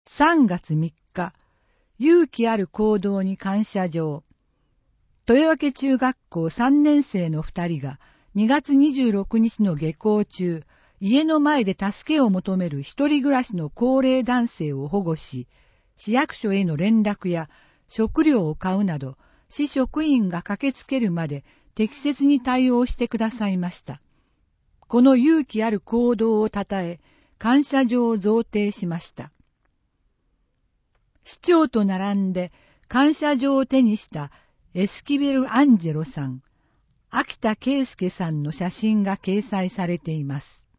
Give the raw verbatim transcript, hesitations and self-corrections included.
さんがつみっか、勇気ある行動に感謝状。豊明中学校さんねん生のふたりがにがつにじゅうろくにちの下校中、家の前で助けを求める一人暮らしの高齢男性を保護し、市役所への連絡や食料を買うなど、市職員が駆けつけるまで適切に対応してくださいました。この勇気ある行動をたたえ、感謝状を贈呈しました。市長と並んで感謝状を手にしたエスキベル・アンジェロさん、秋田圭介さんの写真が掲載されています。